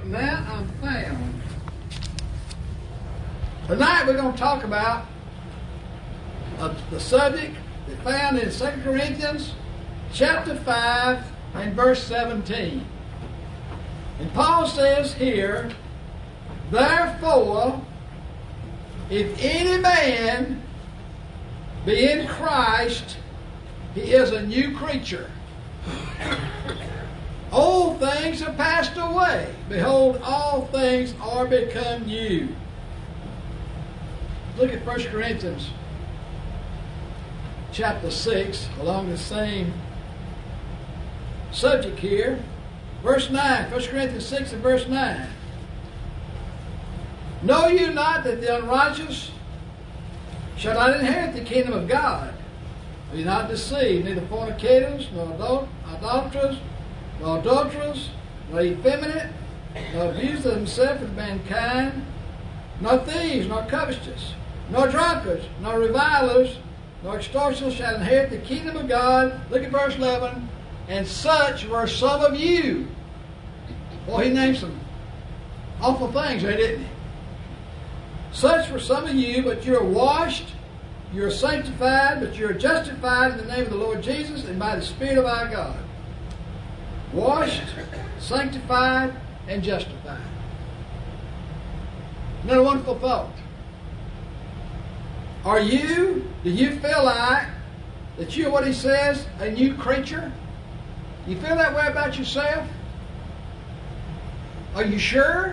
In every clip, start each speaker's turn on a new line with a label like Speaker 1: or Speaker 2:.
Speaker 1: that I'm found. Tonight we're going to talk about the subject that's found in 2 Corinthians chapter 5 and verse 17. And Paul says here, therefore, if any man be in Christ, he is a new creature. Old things have passed away. Behold, all things are become new. Look at 1 Corinthians chapter 6, along the same subject here. Verse 9, 1 Corinthians 6 and verse 9. Know you not that the unrighteous shall not inherit the kingdom of God? Be not deceived, neither fornicators, nor idolaters, nor adulterers, nor effeminate, nor abusers of themselves with mankind, nor thieves, nor covetous, nor drunkards, nor revilers, nor extortioners shall inherit the kingdom of God. Look at verse 11. And such were some of you. Well, he named some awful things there, didn't he? Such were some of you, but you are washed, you are sanctified, but you are justified in the name of the Lord Jesus and by the Spirit of our God. Washed, sanctified, and justified. Isn't that a wonderful thought? Do you feel like that you're what he says, a new creature? You feel that way about yourself? Are you sure?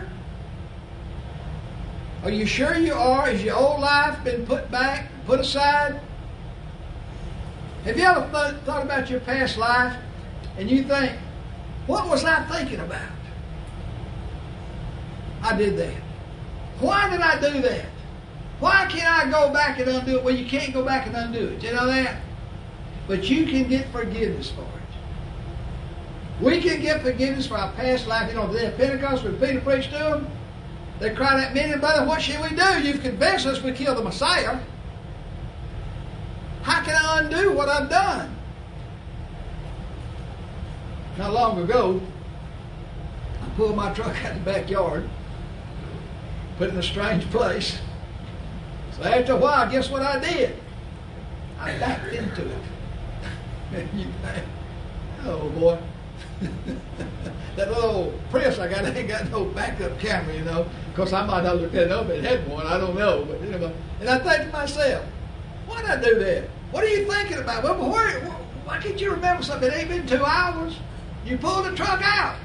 Speaker 1: Are you sure you are? Has your old life been put back, put aside? Have you ever thought about your past life and you think, what was I thinking about? I did that. Why did I do that? Why can't I go back and undo it? Well, you can't go back and undo it. You know that? But you can get forgiveness for it. We can get forgiveness for our past life. You know, the day of Pentecost when Peter preached to them, they cried out, men and brothers, what shall we do? You've convinced us we killed the Messiah. How can I undo what I've done? Not long ago, I pulled my truck out of the backyard, put it in a strange place. So after a while, guess what I did? I backed into it. You think, oh boy. That little Prius I got ain't got no backup camera, you know. Of course, I might not look at it up if it had one. I don't know. But you know, and I think to myself, why did I do that? What are you thinking about? Well, why can't you remember something? It ain't been 2 hours. You pulled the truck out.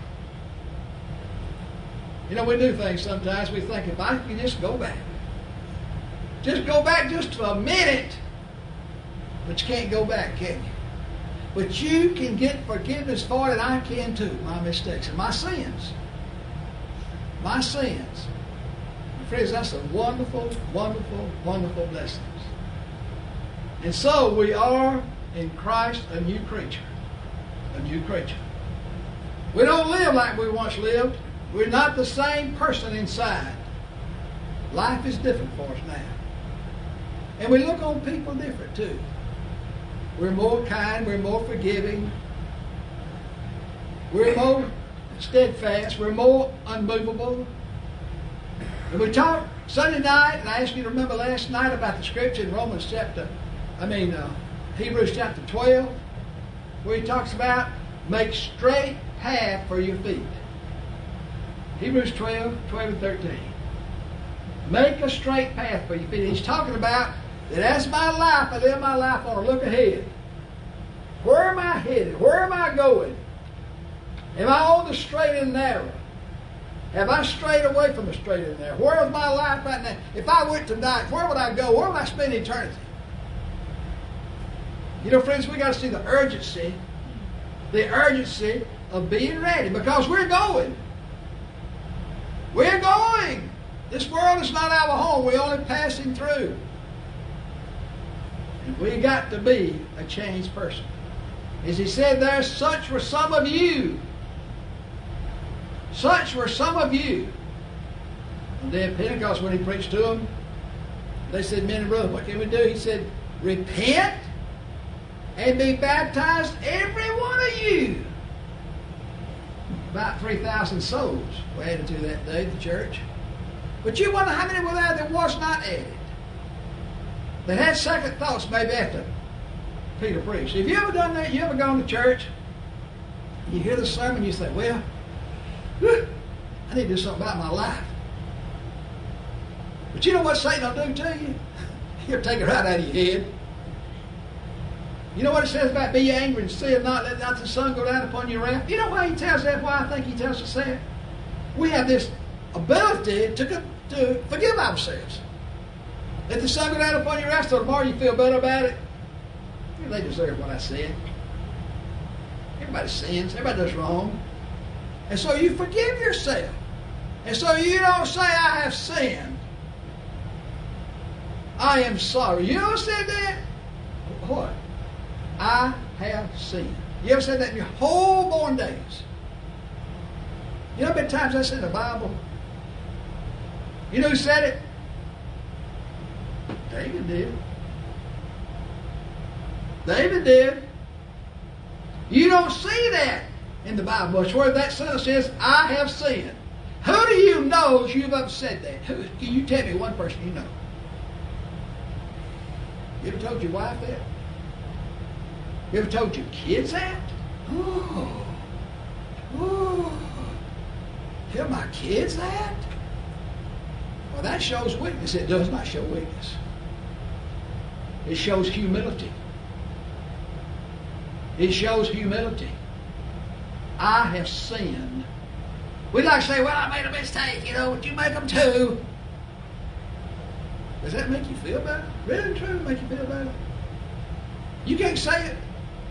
Speaker 1: You know, we do things sometimes. We think, if I can just go back. Just go back just for a minute. But you can't go back, can you? But you can get forgiveness for it, and I can too, my mistakes and my sins. My sins. And friends, that's a wonderful, wonderful, wonderful blessing. And so we are in Christ a new creature. A new creature. We don't live like we once lived. We're not the same person inside. Life is different for us now. And we look on people different too. We're more kind, we're more forgiving, we're more steadfast, we're more unmovable. And we talked Sunday night, and I asked you to remember last night about the scripture in Hebrews chapter 12, where he talks about make straight path for your feet. Hebrews 12 and 13. Make a straight path for your feet. He's talking about that as my life, I live my life on a look ahead. Where am I headed? Where am I going? Am I on the straight and narrow? Have I strayed away from the straight and narrow? Where is my life right now? If I went tonight, where would I go? Where would I spend eternity? You know, friends, we got to see the urgency of being ready, because we're going. We're going. This world is not our home. We're only passing through. And we got to be a changed person. As he said there, such were some of you. Such were some of you. On the day of Pentecost, when he preached to them, they said, men and brothers, what can we do? He said, repent and be baptized, every one of you, About 3,000 souls were added to that day, the church. But you wonder how many were there that was not added. They had second thoughts maybe after Peter preached. Have you ever done that? You ever gone to church? You hear the sermon, you say, well, I need to do something about my life. But you know what Satan will do to you? He'll take it right out of your head. You know what it says about be angry and sin not, let not the sun go down upon your wrath? You know why he tells that? Why I think he tells us that? We have this ability to forgive ourselves. Let the sun go down upon your wrath so tomorrow you feel better about it. They deserve what I said. Everybody sins. Everybody does wrong. And so you forgive yourself. And so you don't say, I have sinned. I am sorry. You ever said that? What? I have sinned. You ever said that in your whole born days? You know how many times that's in the Bible? You know who said it? David did. David did. You don't see that in the Bible much where that son says, I have sinned. Who do you know you've ever said that? Who, can you tell me one person you know? You ever told your wife that? You ever told your kids that? Oh. Tell my kids that? Well, that shows weakness. It does not show weakness. It shows humility. It shows humility. I have sinned. We like to say, well, I made a mistake, but you make them too. Does that make you feel better? Really and truly make you feel better? You can't say it.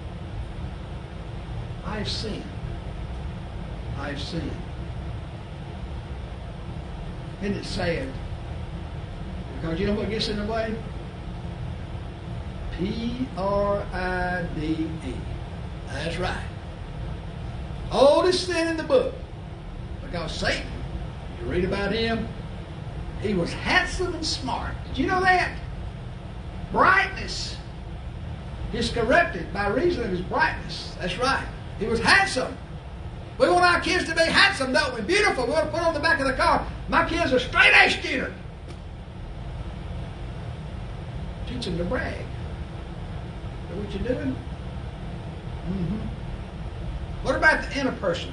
Speaker 1: I have sinned. I have sinned. Isn't it sad? Because you know what gets in the way? Pride. That's right. Oldest sin in the book. Because Satan, you read about him, he was handsome and smart. Did you know that? Brightness is corrupted by reason of his brightness. That's right. He was handsome. We want our kids to be handsome, don't we? Beautiful. We want to put on the back of the car. My kid's a straight A student. Teach them to brag. Is that what you're doing? What about the inner person?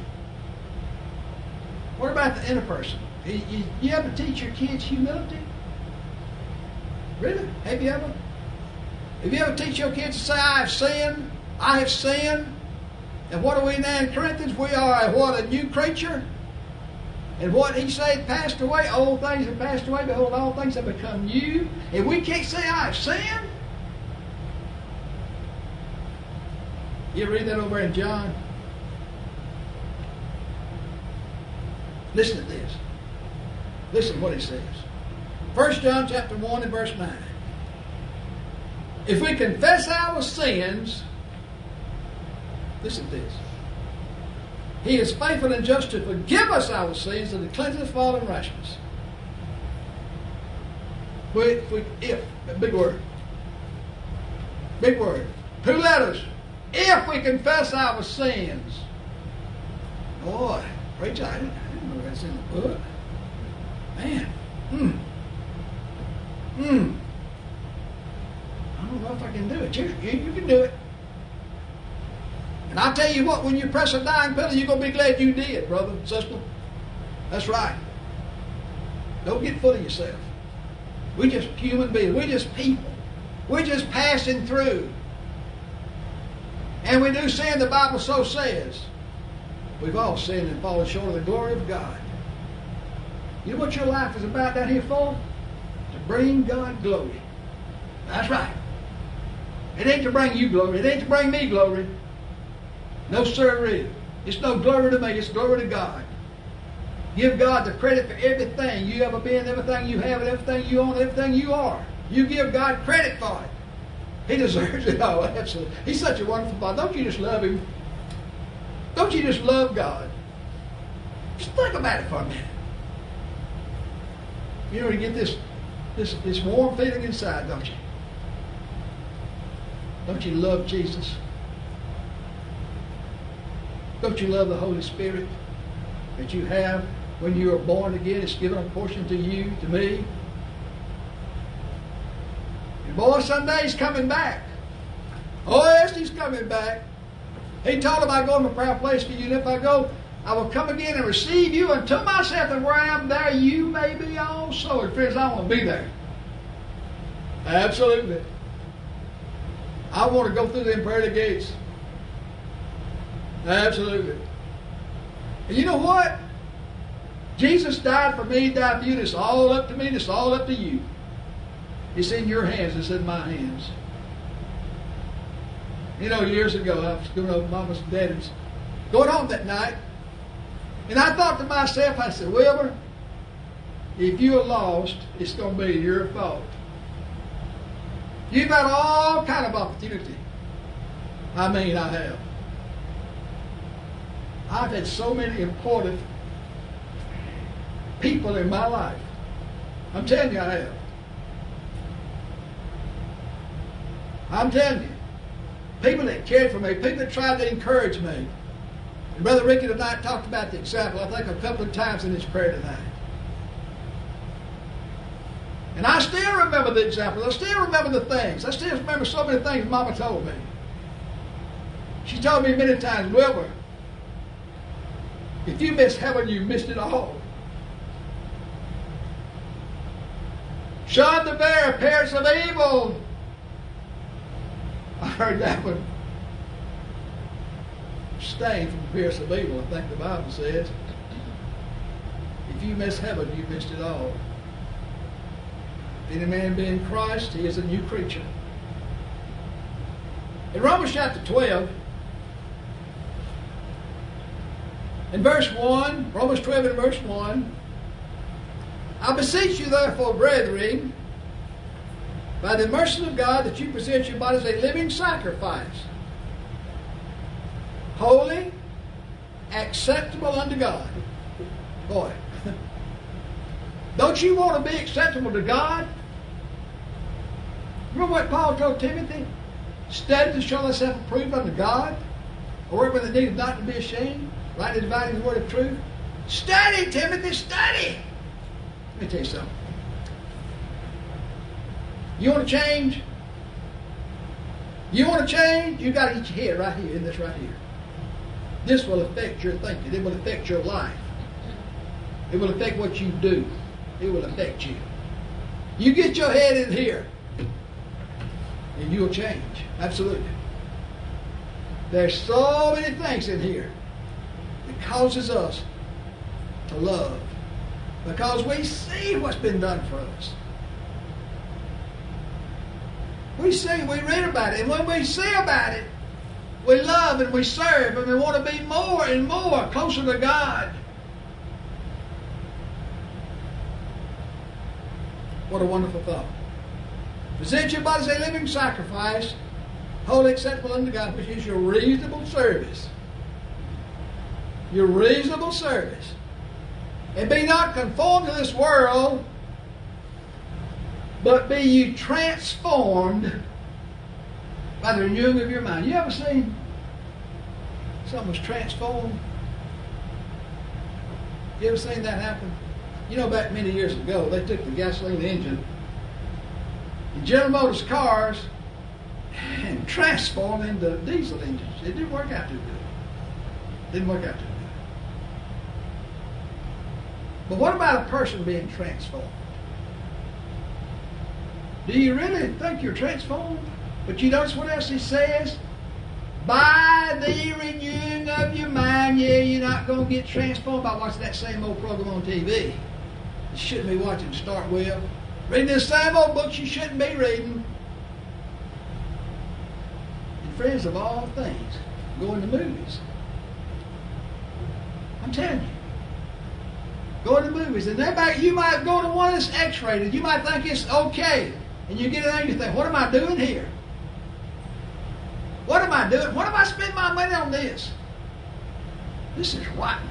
Speaker 1: What about the inner person? You ever teach your kids humility? Really? Have you ever? Have you ever teach your kids to say, I have sinned? I have sinned. And what are we now in Corinthians? We are a new creature. And what he said passed away, old things have passed away, behold, all things have become new. And we can't say, I have sinned. You read that over in John? Listen to this. Listen to what he says. 1 John chapter 1 and verse 9. If we confess our sins, listen to this. He is faithful and just to forgive us our sins and to cleanse us from all unrighteousness. If, big word. Big word. 2 letters. If we confess our sins. Boy, preacher, I didn't know that's in the book. Man. I don't know if I can do it. You can do it. And I'll tell you what, when you press a dying penalty, you're going to be glad you did, brother and sister. That's right. Don't get full of yourself. We're just human beings. We're just people. We're just passing through. And we do sin, the Bible so says. We've all sinned and fallen short of the glory of God. You know what your life is about down here for? To bring God glory. That's right. It ain't to bring you glory. It ain't to bring me glory. No, sir. It's no glory to me. It's glory to God. Give God the credit for everything you ever been, everything you have, and everything you own, everything you are. You give God credit for it. He deserves it all. Absolutely. He's such a wonderful God. Don't you just love Him? Don't you just love God? Just think about it for a minute. You know, you get this warm feeling inside, don't you? Don't you love Jesus? Don't you love the Holy Spirit? that you have when you are born again. It's given a portion to you, to me. And boy, someday he's coming back. Oh yes, he's coming back. He told him, I go to a prayer place for you, and if I go, I will come again and receive you unto myself, and where I am, there you may be also. And friends, I want to be there. Absolutely. I want to go through them pearly gates. Absolutely. And you know what? Jesus died for me, died for you. It's all up to me. It's all up to you. It's in your hands. It's in my hands. You know, years ago, I was going over Mama's and Daddy's, going home that night, and I thought to myself, I said, Wilbur, if you're lost, it's going to be your fault. You've had all kind of opportunity. I mean, I have. I've had so many important people in my life. I'm telling you, I have. I'm telling you. People that cared for me, people that tried to encourage me. And Brother Ricky tonight talked about the example, I think, a couple of times in his prayer tonight. And I still remember the examples. I still remember the things. I still remember so many things Mama told me. She told me many times, Wilbur, if you miss heaven, you missed it all. Shun the very appearance of evil. I heard that one. Abstain from the appearance of evil, I think the Bible says. If you miss heaven, you missed it all. If any man be in Christ, he is a new creature. In Romans chapter 12, in verse 1, Romans 12 and verse 1, I beseech you therefore, brethren, by the mercy of God, that you present your bodies a living sacrifice, holy, acceptable unto God. Boy, don't you want to be acceptable to God? Remember what Paul told Timothy? Study to show thyself approved unto God, or work with the need of not to be ashamed, rightly dividing the word of truth. Study, Timothy, study. Let me tell you something. You want to change? You want to change? You got to get your head right here, in this right here. This will affect your thinking. It will affect your life. It will affect what you do. It will affect you. You get your head in here, and you'll change. Absolutely. There's so many things in here that causes us to love, because we see what's been done for us. We see, we read about it, and when we see about it, we love and we serve, and we want to be more and more closer to God. What a wonderful thought. Present your bodies a living sacrifice, holy, acceptable unto God, which is your reasonable service. Your reasonable service. And be not conformed to this world, but be you transformed by the renewing of your mind. You ever seen something was transformed? You ever seen that happen? You know, back many years ago, they took the gasoline engine in General Motors cars and transformed into diesel engines. It didn't work out too good. Didn't work out too good. But what about a person being transformed? Do you really think you're transformed? But you notice what else he says? By the renewing of your mind. Yeah, you're not going to get transformed by watching that same old program on TV. You shouldn't be watching to start with. Reading the same old books you shouldn't be reading. And friends, of all things, going to movies. I'm telling you. Go to the movies. And everybody, you might go to one that's X-rated. You might think it's okay. And you get in there and you think, what am I doing here? What am I doing? What am I spending my money on this? This is rotten.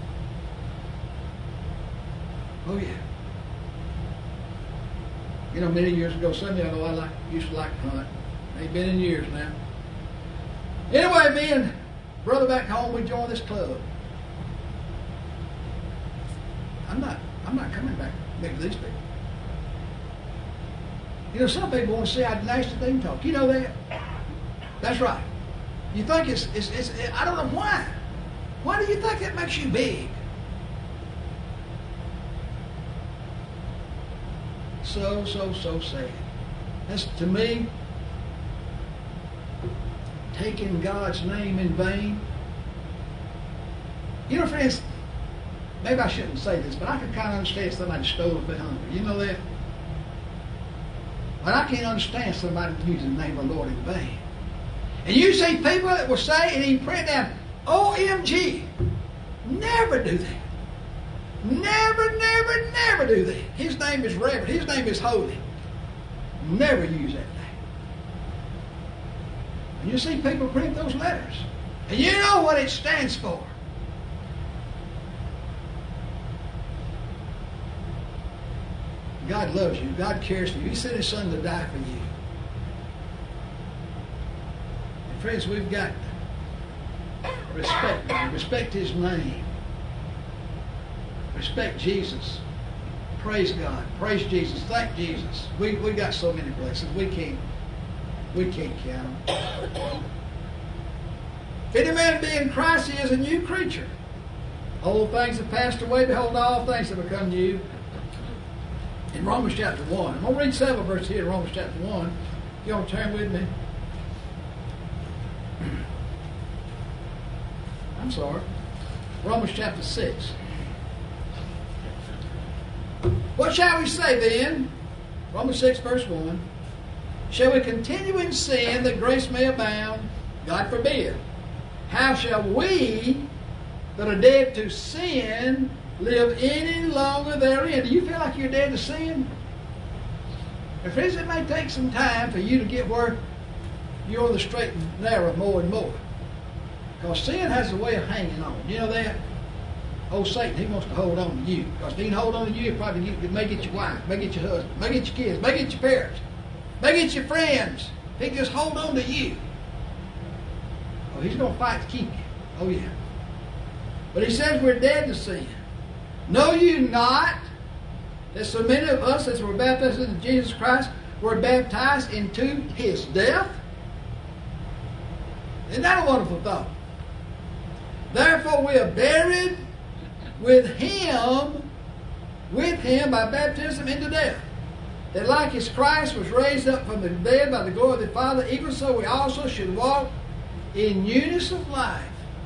Speaker 1: Oh, yeah. You know, many years ago, some of y'all know I used to like to hunt. Ain't been in years now. Anyway, me and brother back home, we joined this club. I'm not coming back to these people. You know, some people want to see how nasty they can talk. You know that? That's right. You think it's I don't know why. Why do you think that makes you big? So sad. That's, to me, taking God's name in vain. You know, friends, maybe I shouldn't say this, but I can kind of understand somebody stole a bit hungry. You know that? But I can't understand somebody using the name of the Lord in vain. And you see people that will say, and even print down, OMG. Never do that. Never do that. His name is reverend. His name is holy. Never use that name. And you see people print those letters. And you know what it stands for. God loves you. God cares for you. He sent His Son to die for you. And friends, we've got to respect Him. Respect His name. Respect Jesus. Praise God. Praise Jesus. Thank Jesus. We got so many blessings. We can't count them. If any man be in Christ, he is a new creature. Old things have passed away. Behold, all things have become new. In Romans chapter 1. I'm going to read several verses here in Romans chapter 1. If you want to turn with me. I'm sorry. Romans chapter 6. What shall we say then? Romans 6 verse 1. Shall we continue in sin that grace may abound? God forbid. How shall we that are dead to sin live any longer therein? Do you feel like you're dead to sin? And friends, it may take some time for you to get where you're on the straight and narrow more and more. Because sin has a way of hanging on. You know that? Old Satan, he wants to hold on to you. Because if he can hold on to you, he may get your wife, may get your husband, may get your kids, may get your parents, may get your friends. If he can just hold on to you, oh, he's going to fight to keep you. Oh, yeah. But he says we're dead to sin. Know you not that so many of us as were baptized into Jesus Christ were baptized into His death? Isn't that a wonderful thought? Therefore we are buried with Him by baptism into death, that like as Christ was raised up from the dead by the glory of the Father, even so we also should walk in newness of life.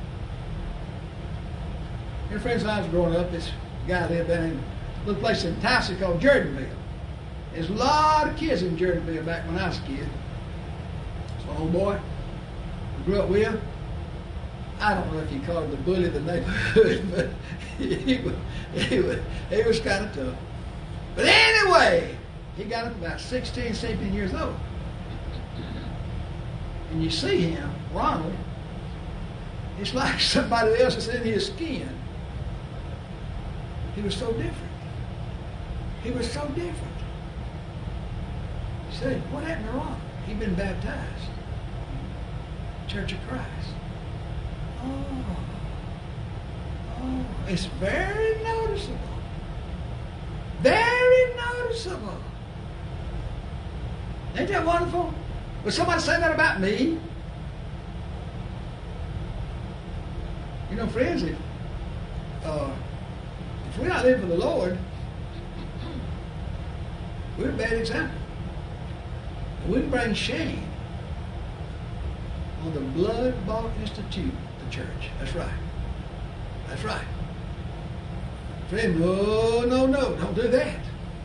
Speaker 1: And friends, when I was growing up, this guy lived down in a little place in Tennessee called Jordanville. There's a lot of kids in Jordanville back when I was a kid. So old boy I grew up with, I don't know if you call him the bully of the neighborhood, but he was kind of tough. But anyway, he got up about 16, 17 years old. And you see him, Ronald, it's like somebody else is in his skin. He was so different. He was so different. You say, what happened to Ronald? He'd been baptized. Church of Christ. Oh, it's very noticeable. Very noticeable. Ain't that wonderful? Would somebody say that about me? You know, friends, if we're not living for the Lord, we're a bad example. And we bring shame on the blood-bought institute, the church. That's right. That's right. Friend, no, don't do that.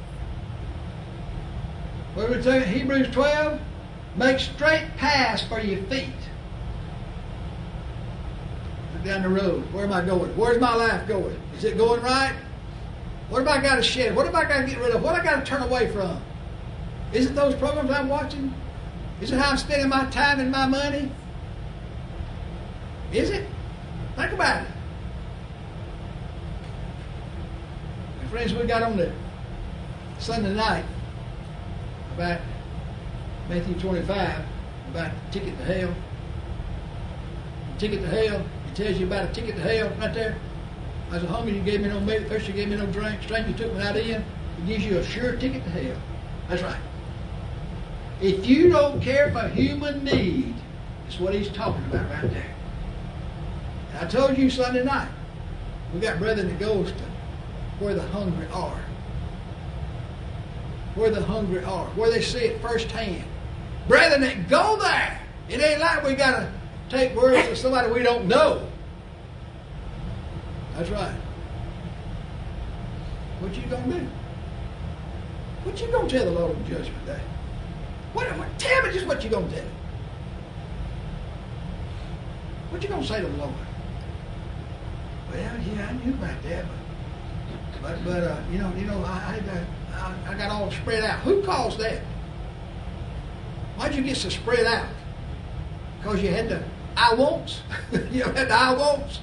Speaker 1: What are we saying? Hebrews 12, make straight paths for your feet. Look down the road. Where am I going? Where's my life going? Is it going right? What have I got to shed? What have I got to get rid of? What have I got to turn away from? Is it those programs I'm watching? Is it how I'm spending my time and my money? Is it? Think about it. And friends, we got on the Sunday night about Matthew 25, about the ticket to hell. The ticket to hell, it tells you about a ticket to hell right there. I was hungry, you gave me no meat. Thirsty, you gave me no drink. Stranger, you took me not in. It gives you a sure ticket to hell. That's right. If you don't care for human need, that's what he's talking about right there. And I told you Sunday night, we got brethren that goes to where the hungry are. Where the hungry are. Where they see it firsthand. Brethren that go there. It ain't like we got to take words of somebody we don't know. That's right. What you going to do? What you going to tell the Lord on Judgment Day? Tell me just what you going to tell him. What you going to say to the Lord? Well, yeah, I knew about that, but I got all spread out. Who caused that? Why'd you get so spread out? Because you had the I wants. You had the I wants.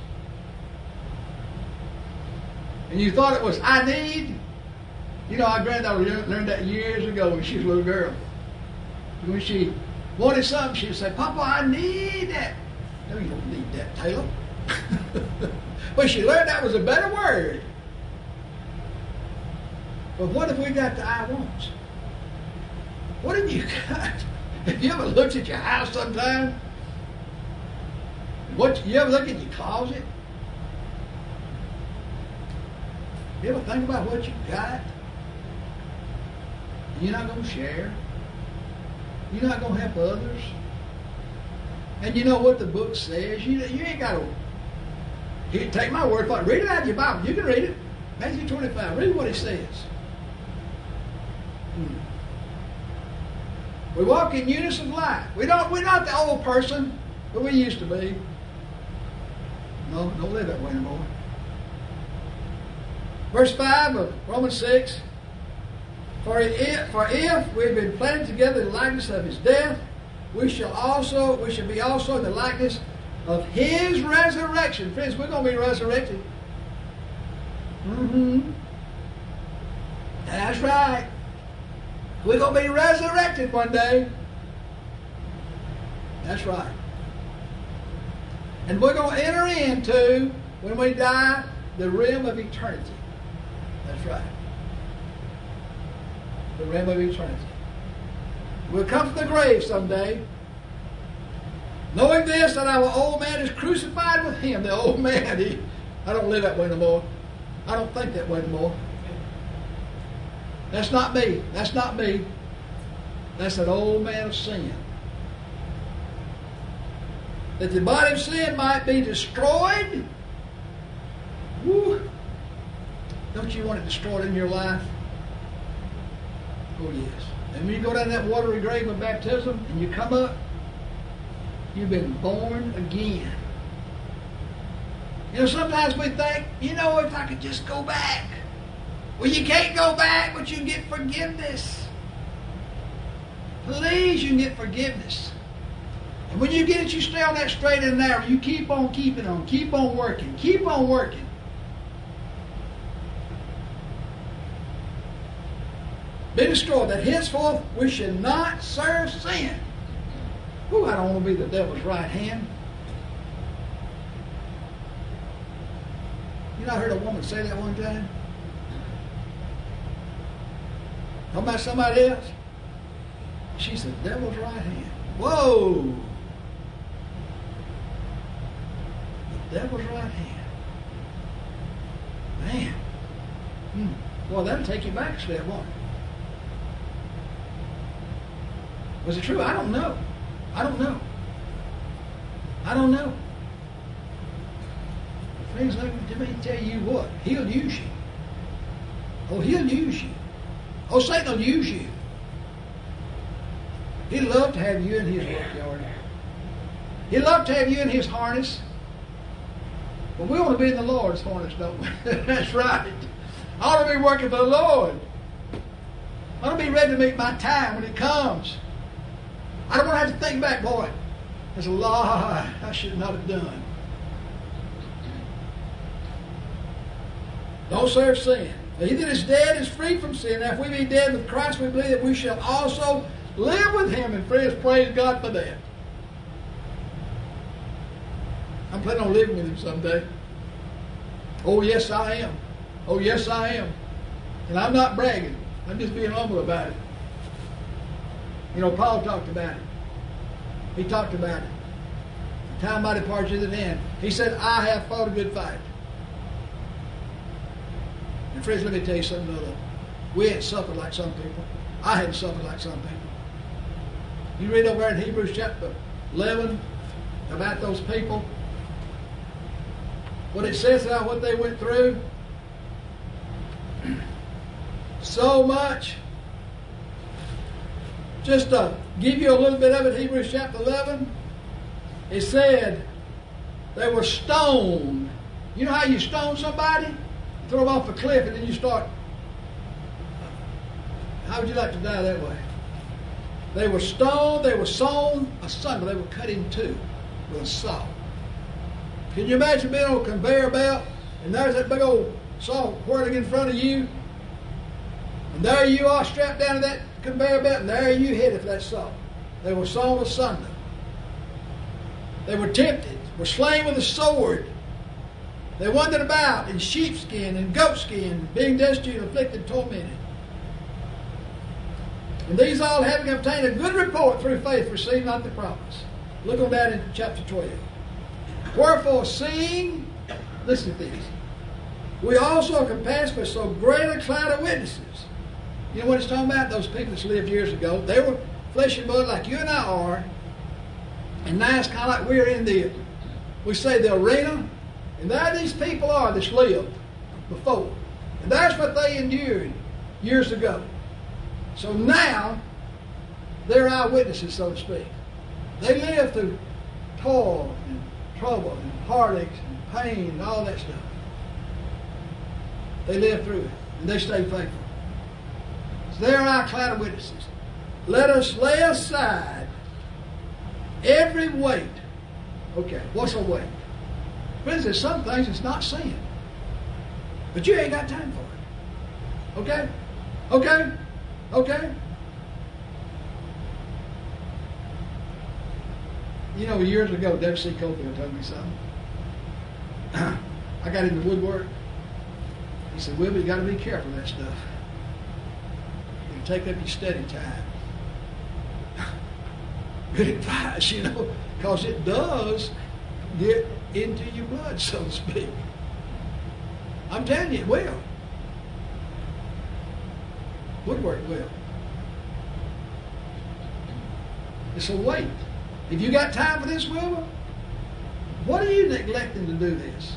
Speaker 1: And you thought it was I need. You know, our granddaughter learned that years ago when she was a little girl. When she wanted something, she'd say, Papa, I need that. No, you don't need that, Taylor. But she learned that was a better word. But what if we got the I wants? What have you got? Have you ever looked at your house sometime? You ever look at your closet? You ever think about what you got? You're not going to share. You're not going to help others. And you know what the book says? You ain't got to take my word for it. Read it out of your Bible. You can read it. Matthew 25. Read what it says. We walk in newness of life. We're not the old person that we used to be. No, don't live that way anymore. Verse 5 of Romans 6. For if we've been planted together in the likeness of his death, we shall be also in the likeness of his resurrection. Friends, we're going to be resurrected. That's right. We're going to be resurrected one day. That's right. And we're going to enter into, when we die, the realm of eternity. That's right. The realm of eternity. We'll come from the grave someday, knowing this, that our old man is crucified with him. The old man, I don't live that way no more. I don't think that way no more. That's not me. That's not me. That's that old man of sin. That the body of sin might be destroyed. Woo. Don't you want it destroyed in your life? Oh, yes. And when you go down that watery grave of baptism and you come up, you've been born again. You know, sometimes we think, if I could just go back. Well, you can't go back, but you can get forgiveness. Please, you can get forgiveness. And when you get it, you stay on that straight and narrow. You keep on keeping on. Keep on working. Keep on working. Be destroyed, that henceforth we should not serve sin. Ooh, I don't want to be the devil's right hand. I heard a woman say that one time. Talking about somebody else. She's the devil's right hand. Whoa! The devil's right hand. Man. Well, that'll take you back a step, won't it? Was it true? I don't know. I don't know. Friends, let me tell you what. He'll use you. Oh, he'll use you. Oh, Satan will use you. He'd love to have you in his workyard. He'd love to have you in his harness. But we want to be in the Lord's harness, don't we? That's right. I ought to be working for the Lord. I ought to be ready to meet my time when it comes. I don't want to have to think back, boy, there's a lie I should not have done. Don't serve sin. He that is dead is free from sin. Now, if we be dead with Christ, we believe that we shall also live with him. And friends, praise God for that. I'm planning on living with him someday. Oh, yes, I am. Oh, yes, I am. And I'm not bragging. I'm just being humble about it. You know, Paul talked about it. He talked about it. The time might depart to the end. He said, I have fought a good fight. And friends, let me tell you something other. We ain't suffered like some people. I hadn't suffered like some people. You read over there in Hebrews chapter 11 about those people. What it says about what they went through. So much. Just to give you a little bit of it, Hebrews chapter 11. It said they were stoned. You know how you stone somebody? You throw them off a cliff and then you start. How would you like to die that way? They were stoned, they were sawn asunder, they were cut in two with a saw. Can you imagine being on a conveyor belt and there's that big old saw whirling in front of you? And there you are strapped down to that conveyor belt and there you headed for that saw. They were sawn asunder. They were tempted, were slain with a sword. They wandered about in sheepskin and goatskin, being destitute, afflicted, tormented. And these all having obtained a good report through faith received not the promise. Look on that in chapter 12. Wherefore, seeing, listen to this, we also are compassed by so great a cloud of witnesses. You know what it's talking about? Those people that lived years ago, they were flesh and blood like you and I are. And now it's kind of like we're in we say the arena. And there these people are that's lived before. And that's what they endured years ago. So now, they're eyewitnesses, so to speak. They live through toil and trouble and heartaches and pain and all that stuff. They live through it, and they stay faithful. So they're our cloud of witnesses. Let us lay aside every weight. Okay, what's a weight? Friends, there's some things it's not sin. But you ain't got time for it. Okay? Okay? Okay? You know, years ago, W.C. Cofield told me something. I got into woodwork. He said, Wilbur, you got to be careful of that stuff. It'll take up your study time. Good advice, you know, because it does get into your blood, so to speak. I'm telling you, it will. Woodwork will. It's a weight. If you got time for this, Wilbur, what are you neglecting to do this?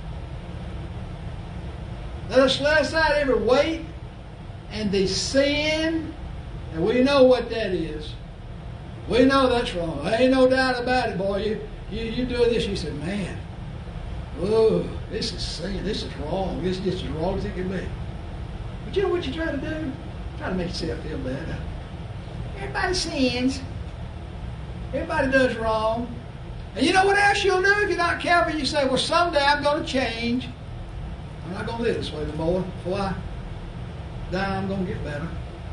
Speaker 1: Let us lay aside every weight and the sin, and we know what that is. We know that's wrong. There ain't no doubt about it, boy. You doing this, you said, man, oh, this is sin. This is wrong. This is just as wrong as it can be. But you know what you try to do? Try to make yourself feel better. Everybody sins. Everybody does wrong. And you know what else you'll do if you're not careful? You say, well, someday I'm going to change. I'm not going to live this way anymore. Before I die, I'm going to get better.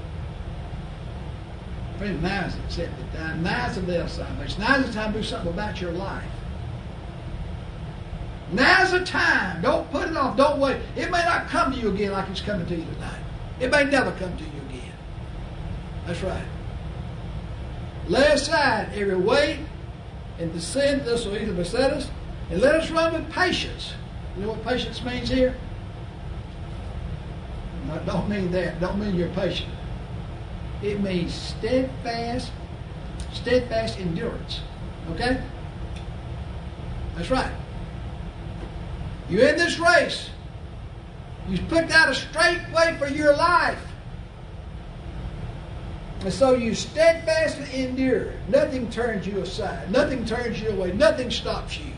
Speaker 1: Friend, now's the accepted time. Now's the day of salvation. Now's the time to do something about your life. Now's the time. Don't put it off. Don't wait. It may not come to you again like it's coming to you tonight. It may never come to you again. That's right. Lay aside every weight and the sin that will easily beset us, and let us run with patience. You know what patience means here? No, don't mean that. Don't mean you're patient. It means steadfast endurance. Okay? That's right. You're in this race. You've picked out a straight way for your life. And so you steadfastly endure. Nothing turns you aside. Nothing turns you away. Nothing stops you.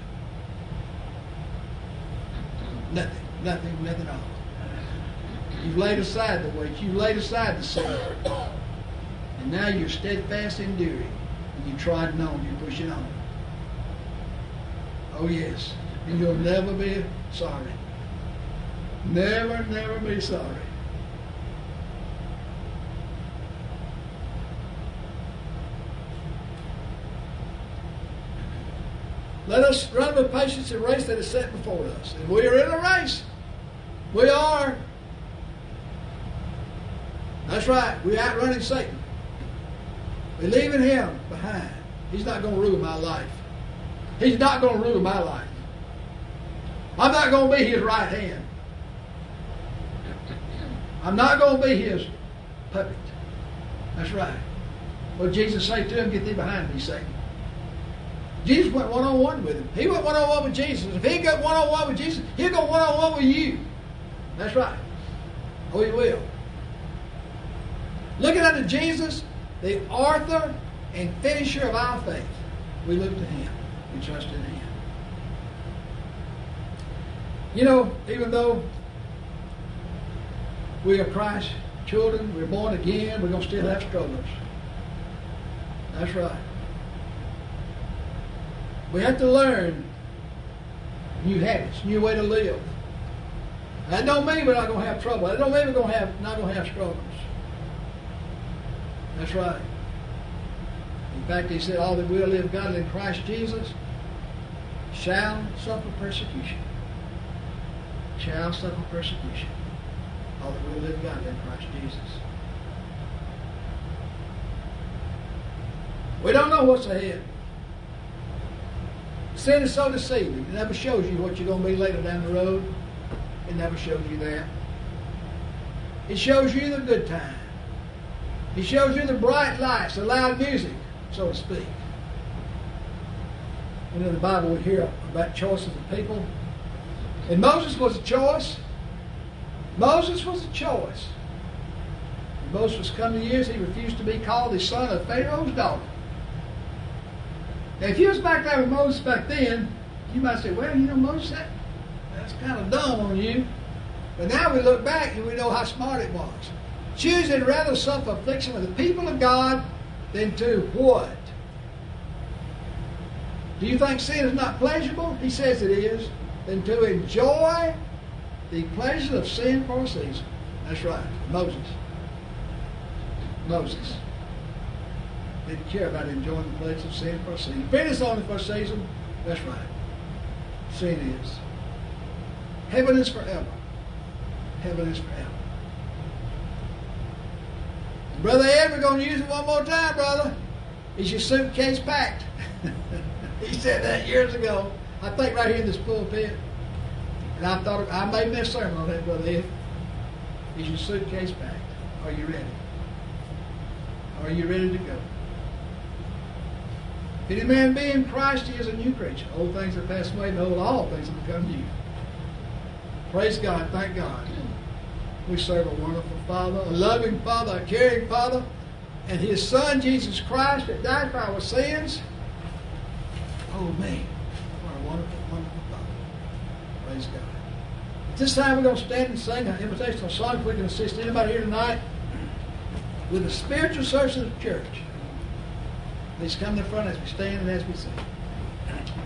Speaker 1: Nothing at all. You've laid aside the weight. You've laid aside the sin. And now you're steadfast enduring. And you're trying on. You're pushing on. Oh yes. And you'll never be sorry. Never be sorry. Let us run with patience the race that is set before us. And we are in a race. We are. That's right. We're outrunning Satan. We're leaving him behind. He's not going to rule my life. He's not going to rule my life. I'm not going to be his right hand. I'm not going to be his puppet. That's right. What did Jesus say to him? Get thee behind me, Satan. Jesus went one-on-one with him. He went one-on-one with Jesus. If he got one-on-one with Jesus, he'll go one-on-one with you. That's right. Oh, he will. Looking unto Jesus, the author and finisher of our faith. We look to him. We trust in him. You know, even though we are Christ's children, we're born again, we're going to still have struggles. That's right. We have to learn new habits, new way to live. That don't mean we're not going to have trouble. That don't mean we're not going to have struggles. That's right. In fact, he said, all that will live godly in Christ Jesus shall suffer persecution. Shall suffer persecution. All that will live godly in Christ Jesus. We don't know what's ahead. Sin is so deceiving. It never shows you what you're going to be later down the road. It never shows you that. It shows you the good time. It shows you the bright lights, the loud music, so to speak. You know, in the Bible we hear about choices of people. And Moses was a choice. Moses was a choice. When Moses was coming to years, he refused to be called the son of Pharaoh's daughter. Now, if you was back there with Moses back then, you might say, well, you know, Moses, that's kind of dumb on you. But now we look back and we know how smart it was. Choosing rather suffer affliction with the people of God than to what? Do you think sin is not pleasurable? He says it is. Than to enjoy the pleasures of sin for a season. That's right. Moses. Didn't care about enjoying the pleasures of sin for a season. If it is only for a season, that's right. Sin is. Heaven is forever. Heaven is forever. Brother Ed, we're going to use it one more time, brother. Is your suitcase packed? He said that years ago. I think right here in this pulpit. And I thought I made me a sermon on that, Brother Ed. Is your suitcase packed? Are you ready? Are you ready to go? If any man be in Christ, he is a new creature. Old things have passed away, and behold, all things have become new. Praise God, thank God. We serve a wonderful Father, a loving Father, a caring Father, and his Son, Jesus Christ, that died for our sins. Oh, man, what a wonderful, wonderful Father. Praise God. At this time, we're going to stand and sing an invitational song. If we can assist anybody here tonight with the spiritual service of the church, please come to the front as we stand and as we sing.